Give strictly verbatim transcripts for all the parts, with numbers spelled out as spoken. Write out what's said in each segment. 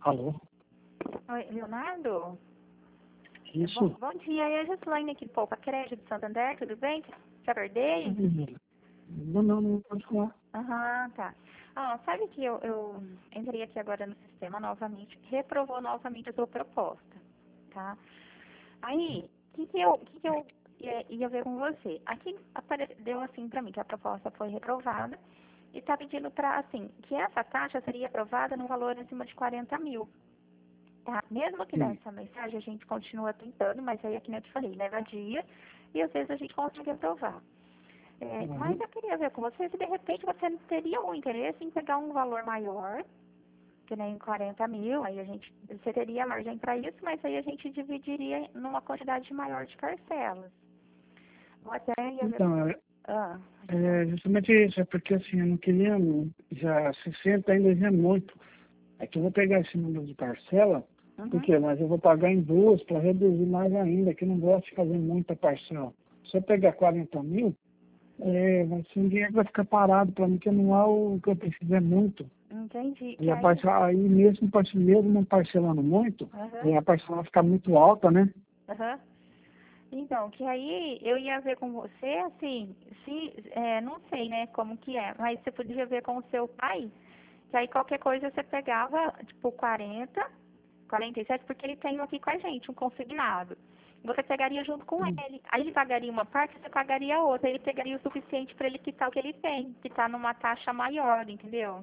Alô? Oi, Leonardo? Isso? Bom, bom dia, é a Gislaine aqui do Poupa Crédito de Santander, tudo bem? Já acordei? Não, não, não pode falar. Aham, tá. Ah, sabe que eu, eu entrei aqui agora no sistema novamente, reprovou novamente a sua proposta, tá? Aí, o que, que eu, que que eu ia, ia ver com você? Aqui apare- deu assim pra mim, que a proposta foi reprovada e tá pedindo pra, assim, que essa taxa seria aprovada no valor acima de quarenta mil. Tá? Mesmo que Sim. nessa mensagem a gente continua tentando, mas aí é que nem eu te falei, leva dia e às vezes a gente consegue aprovar. É, Uhum. mas eu queria ver com você se de repente você não teria um interesse em pegar um valor maior, que nem quarenta mil, aí a gente, você teria margem para isso, mas aí a gente dividiria numa quantidade maior de parcelas. Ou até ia ver. Então, é, Ah, é justamente isso, é porque assim, eu não queria, não, já sessenta ainda já é muito. É que eu vou pegar esse número de parcela, uhum. por quê? Mas eu vou pagar em duas para reduzir mais ainda, que eu não gosto de fazer muita parcela. Se eu pegar quarenta mil, é, vai ser um dinheiro que vai ficar parado para mim, que não é o que eu preciso, é muito. Entendi. E Que a aí, parcela, aí mesmo, parce- mesmo não parcelando muito, aham, aí a parcela vai ficar muito alta, né? aham. Então, que aí eu ia ver com você, assim, se, é, não sei, né, como que é, mas você podia ver com o seu pai, que aí qualquer coisa você pegava, tipo, quarenta, quarenta e sete, porque ele tem aqui com a gente, um consignado. Você pegaria junto com Hum. ele. Aí ele pagaria uma parte, você pagaria a outra. Ele pegaria o suficiente para ele quitar o que ele tem, que está numa taxa maior, entendeu?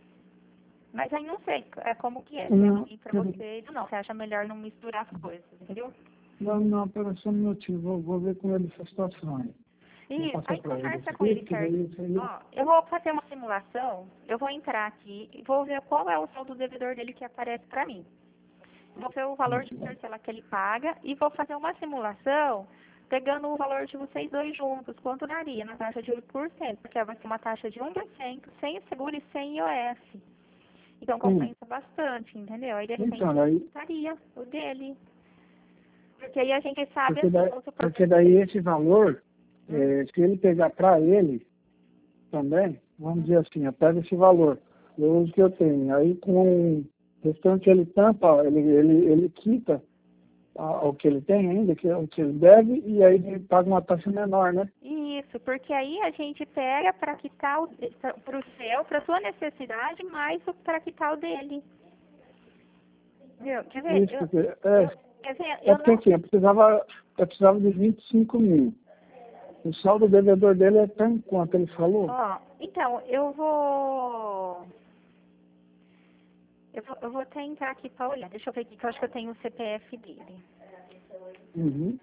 Mas aí não sei é, como que é, se é Não, ruim para você ou não. Você acha melhor não misturar as coisas, entendeu? não, não, pera só um minutinho, vou, vou ver com ele essa situação aí. Vou Isso, passar aí para ele conversa isso com aqui, ele porque certo. daí isso aí. Ó, eu vou fazer uma simulação, eu vou entrar aqui e vou ver qual é o saldo devedor dele que aparece para mim. Vou ver o valor de parcela que ele paga e vou fazer uma simulação pegando o valor de vocês dois juntos, quanto daria na taxa de oito por cento, porque vai ser uma taxa de um por cento, sem seguro e sem I O F. Então Sim. compensa bastante, entendeu? Aí de Então, repente daí, estaria o dele. Porque aí a gente sabe porque assim, daí, vamos supor porque que... daí esse valor, Hum, é, se ele pegar para ele também, vamos dizer assim, eu pego esse valor, eu uso o que eu tenho, aí com o restante que ele tampa, ele, ele, ele quita a- o que ele tem ainda, que é o que ele deve, e aí ele paga uma taxa menor, né? Isso, porque aí a gente pega para quitar para o seu, para sua necessidade, mais para quitar o dele. Viu? Quer ver? Isso, Eu, porque, eu, é, quer ver, é eu porque não... assim, eu precisava, eu precisava de vinte e cinco mil. O saldo devedor dele é tão quanto ele falou? Ó, então, eu vou... Eu vou, eu vou até entrar aqui para olhar. Deixa eu ver aqui, que eu acho que eu tenho o C P F dele. Uhum.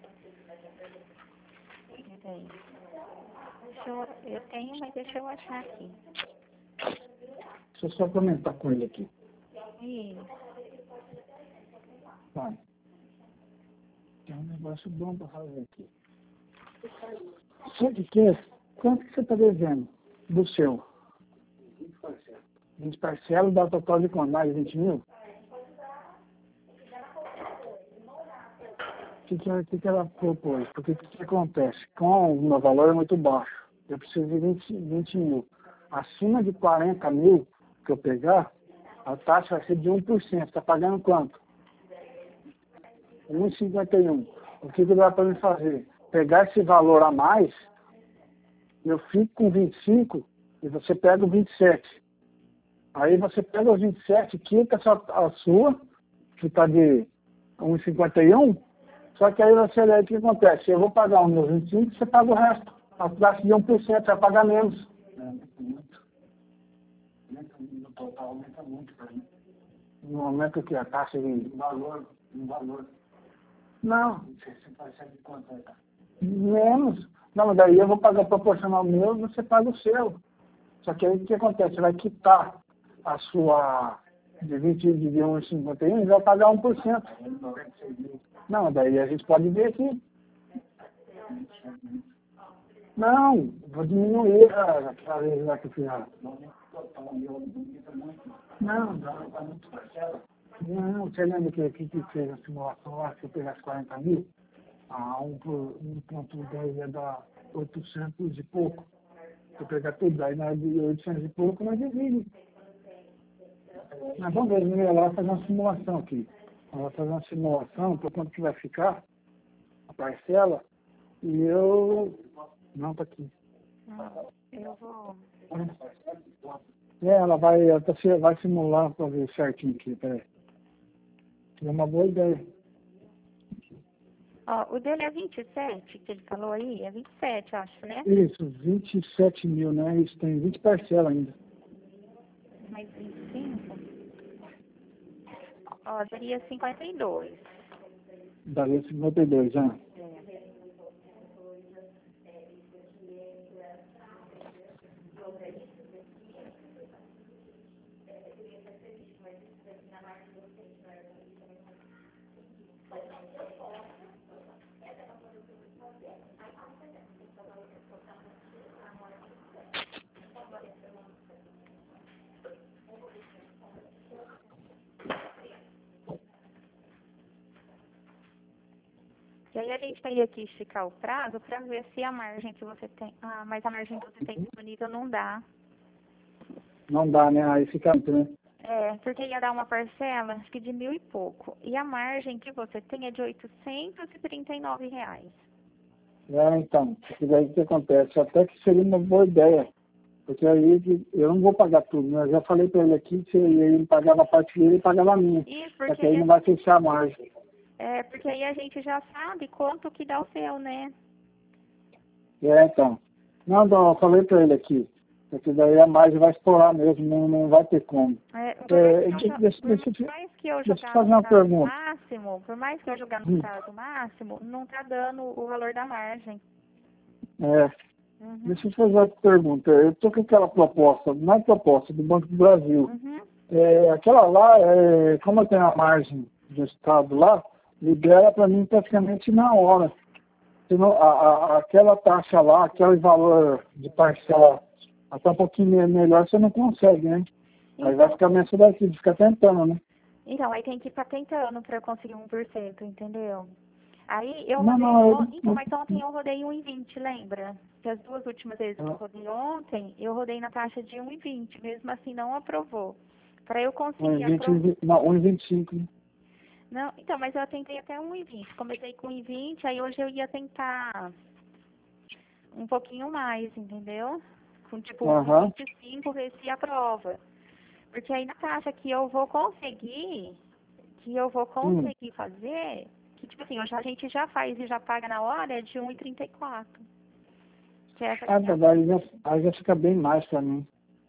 Peraí. Deixa eu, eu tenho, mas deixa eu achar aqui. Deixa eu só comentar com ele aqui. Isso. Vai. Tem um negócio bom para fazer aqui. Sabe o que é? Quanto que você está devendo do seu? vinte parcelas dá total de quanto? Mais de vinte mil? O que, que, ela- que, que ela propôs? Porque o que, que acontece? Com o meu valor é muito baixo. Eu preciso de vinte, vinte mil. Acima de quarenta mil que eu pegar, a taxa vai ser de um por cento. Está pagando quanto? um vírgula cinquenta e um. O que, que dá para me fazer? Pegar esse valor a mais, eu fico com vinte e cinco e você pega o vinte e sete. Aí você pega os vinte e sete, quita a sua, a sua que está de um vírgula cinquenta e um, só que aí você olha o que acontece. Eu vou pagar os meus vinte e cinco, você paga o resto. A taxa de um por cento, você vai pagar menos. É, muito. No total aumenta muito para mim. No aumenta o que? A taxa de valor, um valor. Não. Você percebe quanto é? Menos. Não, mas daí eu vou pagar proporcional meu, você paga o seu. Só que aí o que acontece? Você vai quitar a sua de vinte de um vírgula cinquenta e um e vai pagar um por cento. Não, daí a gente pode ver aqui. Não, vou diminuir a aquela vez lá que eu fiz. a- Não, não, tá muito parcela. Não, você lembra que aqui que fez a simulação lá, que eu pegasse quarenta mil? Ah, um por um ponto dez ia dar oitocentos e pouco. Se eu pegar tudo, aí na de oitocentos e pouco, nós divide. Mas vamos ver, né? Ela vai fazer uma simulação aqui. Ela vai fazer uma simulação para quanto que vai ficar a parcela. E eu... Não, tá aqui. Hum, eu vou... É, ela vai, ela tá, se- vai simular para ver certinho aqui, peraí. É uma boa ideia. Ó, o dele é vinte e sete, que ele falou aí, é vinte e sete, acho, né? Isso, vinte e sete mil, né? Isso tem vinte parcelas ainda. Mais vinte e cinco. Ó, daria cinquenta e dois. Daria cinquenta e dois, né? É. E aí a gente teria que esticar o prazo para ver se a margem que você tem... Ah, mas a margem que você tem disponível não dá. Não dá, né? Aí fica muito, né? É, porque ia dar uma parcela, acho que de mil e pouco. E a margem que você tem é de oitocentos e trinta e nove reais. É, então, porque daí o que acontece? Até que seria uma boa ideia. Porque aí que- eu não vou pagar tudo, né? Eu já falei para ele aqui que ele pagava a parte dele e pagava a minha. Isso, Só porque que aí aí a não vai gente, fechar a margem. é, porque aí a gente já sabe quanto que dá o seu, né? É, então. Não, não, eu falei para ele aqui. Porque daí a margem vai estourar mesmo, não, não vai ter como. É, por mais É, que eu, deixa, jo- deixa, por deixa, eu te- mais que eu deixa eu te jogar no fazer uma prazo pergunta. máximo, por mais que eu jogar no Hum, prazo máximo, não tá dando o valor da margem. É, Uhum, deixa eu te fazer uma pergunta. Eu estou com aquela proposta, não é proposta, do Banco do Brasil. uhum. É, aquela lá, é, como eu tenho a margem do Estado lá, libera para mim praticamente na hora. Senão, a, a, aquela taxa lá, aquele valor de parcela até um pouquinho me- melhor, você não consegue, né? Aí vai Então, ficar nessa daqui, de ficar tentando, né? então, aí tem que ir patentando para eu conseguir um por cento, entendeu? Aí eu Não, rodei, não, eu, on- então, mas ontem eu rodei um e vinte, lembra? Que as duas últimas vezes que eu eu, rodei ontem, eu rodei na taxa de um e vinte, mesmo assim não aprovou. Para eu um conseguir e vinte, aprovar. não, um e vinte e cinco, né? Não, então, mas eu tentei até um e vinte. Comecei com um e vinte, aí hoje eu ia tentar um pouquinho mais, entendeu? Com tipo um e Aham. vinte e cinco, ver se aprova. Porque aí na taxa que eu vou conseguir, que eu vou Hum. conseguir fazer, que tipo assim, hoje a gente já faz e já paga na hora, é de um e trinta e quatro. Que é essa Ah, aqui é a tá, aí já, aí já fica bem mais para mim.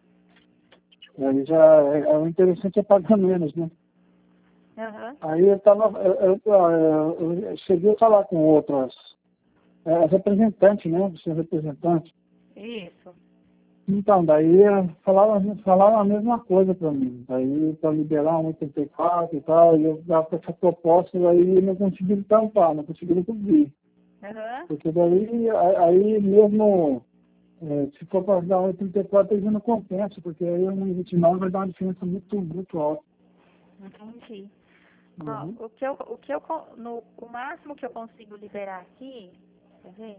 Aí já, é, é, o interessante é pagar menos, né? Aham. Aí eu tava, eu, eu, eu, eu cheguei a falar com outras é, representantes, né? Você representante. Isso. Então, daí falaram, falaram a mesma coisa para mim. Daí para liberar um oitenta e quatro e tal, e eu dava essa proposta, aí não conseguiram tampar, não conseguiram cobrir. Aham. Porque daí, a- aí mesmo, é, se for para dar um oitenta e quatro, aí já não compensa, porque aí um vinte e nove vai dar uma diferença muito, muito alta. Entendi. Uhum. Ó, o que eu, o que eu, con- no, o máximo que eu consigo liberar aqui, quer ver?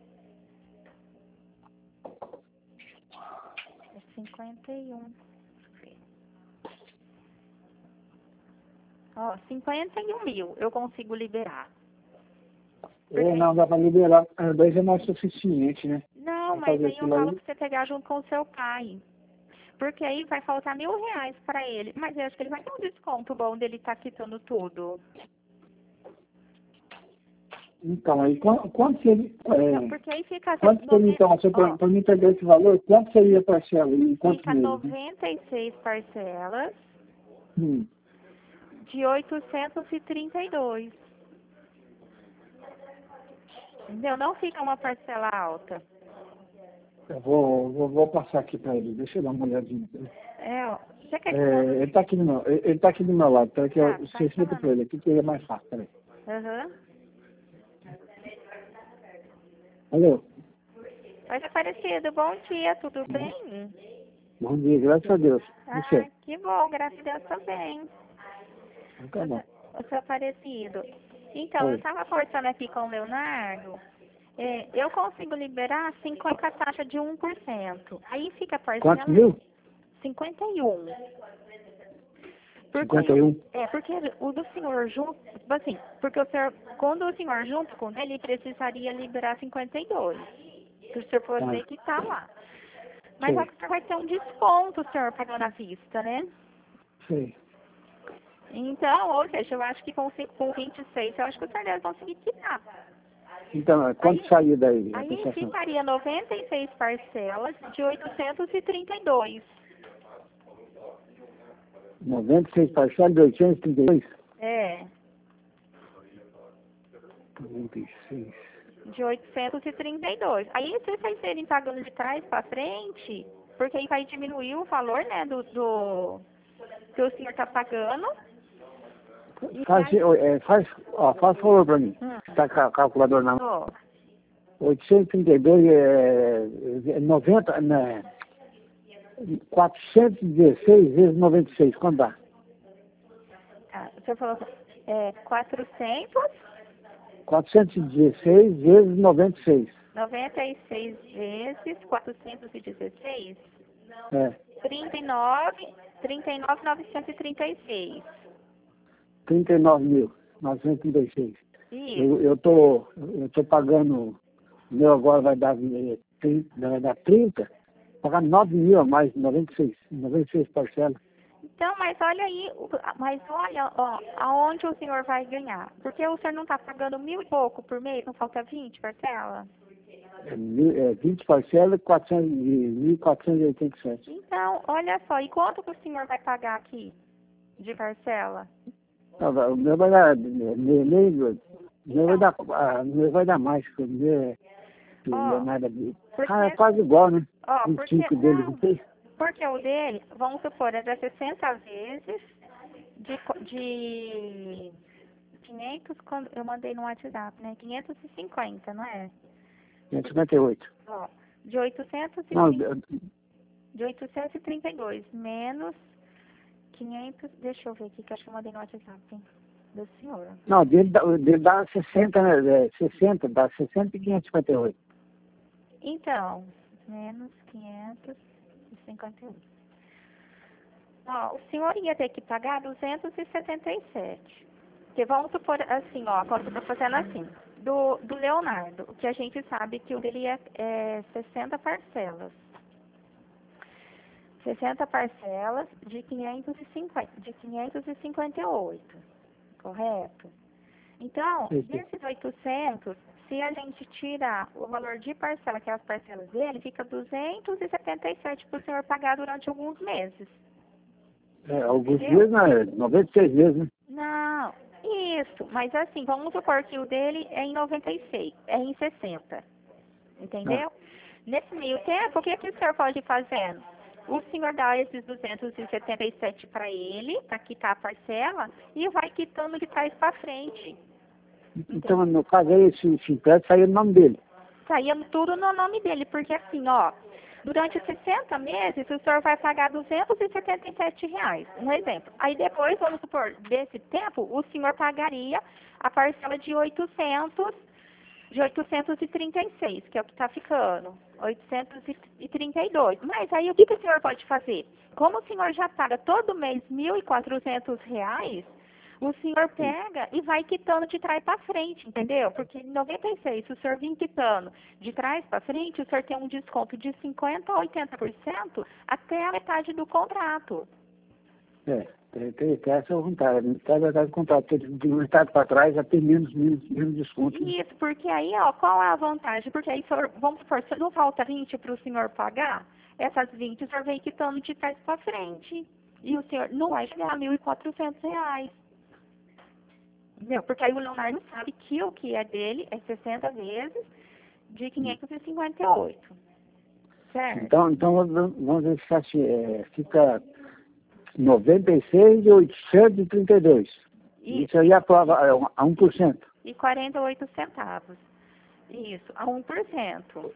É cinquenta e um. Ó, cinquenta e um mil eu consigo liberar. É, Porque, não, dá para liberar, é, daí já não é suficiente, né? não, Para mas fazer aí eu aquilo falo aí. pra você pegar junto com o seu pai. Porque aí vai faltar mil reais pra ele. Mas eu acho que ele vai ter um desconto bom dele tá quitando tudo. Então, aí quanto, quanto seria, Não, é, porque aí fica quanto seria, noventa, então, ó, para mim pegar esse valor, quanto seria a parcela em quantos fica meses? Né? noventa e seis parcelas Hum. de oitocentos e trinta e dois. Entendeu? Não fica uma parcela alta. Eu vou, vou, vou passar aqui para ele, deixa eu dar uma olhadinha. É, ó, você quer que eu É, mando? ele está aqui, do meu- ele, ele tá aqui do meu lado, tá? Que eu, Tá, você vai explica para falando. ele aqui que é mais fácil, peraí. Aham. Alô, Oi, Aparecido, bom dia, tudo bem? bom dia, graças a Deus. E Ah, você? que bom, graças a Deus também. Então tá bom. O seu Aparecido. Então, eu Oi. estava conversando aqui com o Leonardo. É, eu consigo liberar cinquenta com a taxa de um por cento. Aí fica a Quantos parcela mil? cinquenta e um. cinquenta e um. É, porque o do senhor junto, tipo assim, porque o senhor, quando o senhor junto com ele, ele precisaria liberar cinquenta e dois. Que o senhor for ver que tá lá. Mas Sei. só que o senhor vai ter um desconto, o senhor pagando à vista, né? Sei. Então, ou seja, eu acho que com, ci- com vinte e seis, eu acho que o senhor deve conseguir quitar. Então, quanto Aí, saiu daí a aí prestação? ficaria noventa e seis parcelas de oitocentos e trinta e dois. noventa e seis parcelas de oitocentos e trinta e dois? É, noventa e seis. de oitocentos e trinta e dois. Aí, se vocês serem pagando de trás para frente, porque aí vai diminuir o valor, né, do, do que o senhor está pagando. E Faz, aí, é, faz, ó, faz favor para mim. hum, Está com a calculadora na mão. ó, oitocentos e trinta e dois é, é noventa, né? quatrocentos e dezesseis vezes noventa e seis, quanto dá? tá, o senhor falou é, quatrocentos quatrocentos e dezesseis vezes noventa e seis. noventa e seis vezes quatrocentos e dezesseis, É, trinta e nove, trinta e nove mil novecentos e trinta e seis. trinta e nove mil novecentos e trinta e seis. Isso. Eu, eu tô, eu tô pagando, o meu agora vai dar, eh, trinta, vai dar trinta, pagar nove mil a mais, noventa e seis, noventa e seis parcelas. Então, mas olha aí, o- mas olha, ó, aonde o senhor vai ganhar? Porque o senhor não está pagando mil e pouco por mês, não falta vinte parcela? É, mil- é, vinte parcelas, quatrocentos, mil quatrocentos e oitenta e sete. Então, olha só, e quanto que o senhor vai pagar aqui de parcela? Não, vai- o meu vai dar, meu, meu, meu, meu vai dar, ah, o meu vai dar mais, porque o meu é, o Ó, Leonardo, porque, ah, é quase igual, né? ó, vinte e porque, cinco dele, não, não sei. porque o dele, vamos supor, é de sessenta vezes de, co- de quinhentos, quando eu mandei no WhatsApp, né? quinhentos e cinquenta, não é? quinhentos e cinquenta e oito. Ó, de oitocentos e Não, trinta de oitocentos e trinta e dois menos quinhentos, deixa eu ver aqui que eu acho que eu mandei no WhatsApp do senhor. não, dele, dá- dele dá sessenta, né? É, sessenta, dá sessenta e quinhentos e cinquenta e oito. Então, menos quinhentos e cinquenta e oito. Ó, o senhor ia ter que pagar duzentos e setenta e sete. Porque vamos supor assim, ó, quando eu tô fazendo assim, do, do Leonardo, o que a gente sabe que o dele é, é sessenta parcelas. sessenta parcelas de quinhentos e cinquenta, de quinhentos e cinquenta e oito, correto? Então, Sim, sim. desses oitocentos, se a gente tirar o valor de parcela, que é as parcelas dele, fica duzentos e setenta e sete para o senhor pagar durante alguns meses. É, alguns Entendeu? dias, né? noventa e seis vezes, né? Não, isso, mas assim, vamos supor que o dele é em noventa e seis, é em sessenta, Ah, entendeu? Nesse meio tempo, o que, que o senhor pode ir fazendo? O senhor dá esses duzentos e setenta e sete para ele, para quitar a parcela, e vai quitando de trás para frente. então, no caso aí, esse, esse empréstimo saiu no nome dele. Saía tudo no nome dele, porque assim, ó, durante sessenta meses o senhor vai pagar duzentos e setenta e sete reais, um exemplo. Aí depois, vamos supor, desse tempo, o senhor pagaria a parcela de oitocentos, de oitocentos e trinta e seis, que é o que está ficando, oitocentos e trinta e dois. Mas aí o que, que o senhor pode fazer? Como o senhor já paga todo mês mil e quatrocentos reais, o senhor pega e vai quitando de trás para frente, entendeu? Porque em noventa e seis, se o senhor vir quitando de trás para frente, o senhor tem um desconto de cinquenta por cento a oitenta por cento até a metade do contrato. É, tem, tem, tem essa vontade. Metade da do contrato, de metade para trás já tem menos, menos, menos desconto. Né? Isso, porque aí, ó, qual é a vantagem? Porque aí, senhor, vamos supor, se não falta vinte para o senhor pagar, essas vinte o senhor vem quitando de trás para frente. E o senhor não vai chegar a mil e quatrocentos reais. Entendeu? Porque aí o Leonardo sabe que o que é dele é sessenta vezes de quinhentos e cinquenta e oito. Certo? Então, então vamos ver se assim, é, fica noventa e seis e oitocentos e trinta e dois. E, Isso aí aprova é, a um por cento. e quarenta e oito centavos. Isso, a um por cento.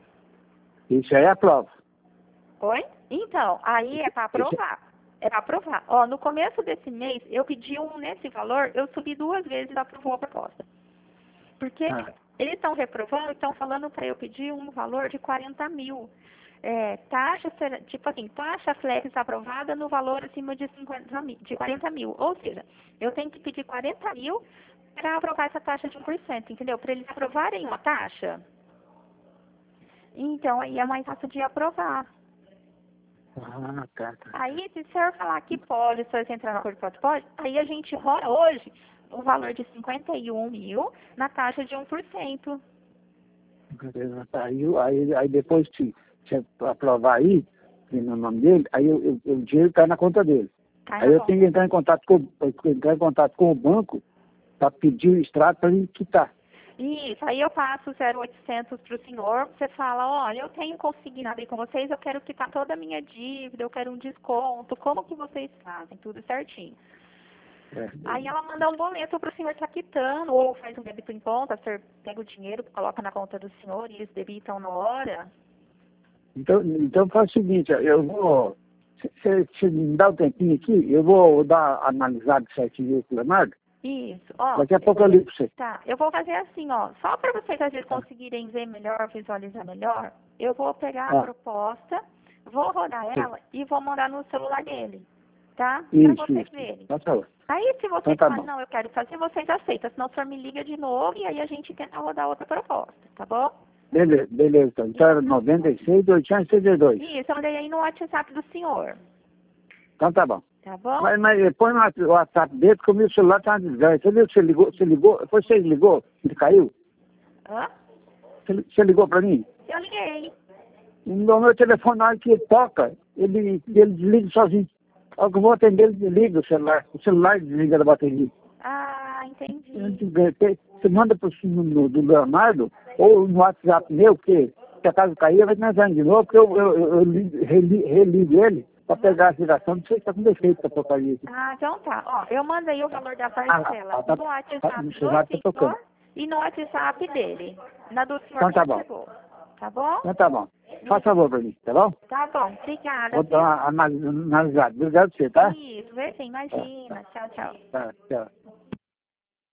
Isso aí aprova. Oi? Então, aí é para aprovar. É para aprovar. Ó, no começo desse mês, eu pedi um nesse valor, eu subi duas vezes e aprovou a proposta. Porque Ah, eles estão reprovando, estão falando para eu pedir um valor de quarenta mil. é, taxa, será- tipo assim, taxa flex aprovada no valor acima de, cinquenta mil, de quarenta mil. Ou seja, eu tenho que pedir quarenta mil para aprovar essa taxa de um por cento, entendeu? Para eles aprovarem uma taxa, então aí é mais fácil de aprovar. Ah, tá, tá. Aí, se o senhor falar que pode, se você entrar no acordo pode, pode, aí a gente rola hoje o valor de cinquenta e um mil na taxa de um por cento. Beleza, tá. Aí, aí, aí depois, se, se aprovar aí, no nome dele, aí eu, eu, o dinheiro cai na conta dele. Cai Aí na eu conta. tenho que entrar em contato com, entrar em contato com o banco para pedir o extrato para ele quitar. Isso, aí eu passo zero oitocentos para o senhor, você fala, olha, eu tenho consignado aí com vocês, eu quero quitar toda a minha dívida, eu quero um desconto, como que vocês fazem? Tudo certinho. É. Aí ela manda um boleto para o senhor estar quitando, ou faz um débito em conta, o senhor pega o dinheiro, coloca na conta do senhor e eles debitam na hora. Então, então faz o seguinte, eu vou, se você me dá um tempinho aqui, eu vou dar analisado certinho o Leonardo, Isso, ó. daqui a pouco eu ligo para você. Tá, eu vou fazer assim, ó, só para vocês às vezes conseguirem ver melhor, visualizar melhor, eu vou pegar a Ah. proposta, vou rodar ela e vou mandar no celular dele, tá? Isso, Para vocês isso. verem. Tá certo. Aí se vocês Então tá falarem, bom. não, eu quero fazer, vocês aceitam, senão o senhor me liga de novo e aí a gente tenta rodar outra proposta, tá bom? Beleza, beleza. Então, então era noventa e seis, oitocentos e sessenta e dois. Isso, eu mandei aí no WhatsApp do senhor, Então tá bom. tá bom? Mas, mas põe no WhatsApp dele, porque o meu celular tá uma desgraça. Você viu que você ligou? Você ligou? Foi você que ligou? Ele caiu? Hã? Você, você ligou pra mim? Eu liguei. No meu telefone, na hora que ele toca, ele, ele desliga sozinho. A hora que eu vou atender, ele desliga o celular. O celular desliga da bateria. Ah, entendi. Eu digo, você manda pro no, do Leonardo ou no WhatsApp meu, porque se a casa cair, vai começar de novo, porque eu, eu, eu, eu li- reli- religo ele para pegar a ligação, não sei se está com defeito essa porcaria aqui. Ah, então tá. Ó, eu mandei o valor da Ah, parcela ah, tá, no tá, WhatsApp no do celular tá tocando. senhor e no WhatsApp dele. Na do senhor Então tá não bom. chegou. Tá bom? Então tá bom. Faz favor pra mim, tá bom? Tá bom. Obrigada. Vou dar uma analisada. Obrigado a você, tá? Isso, vê sim, imagina. Tchau, tchau. Tá, tchau.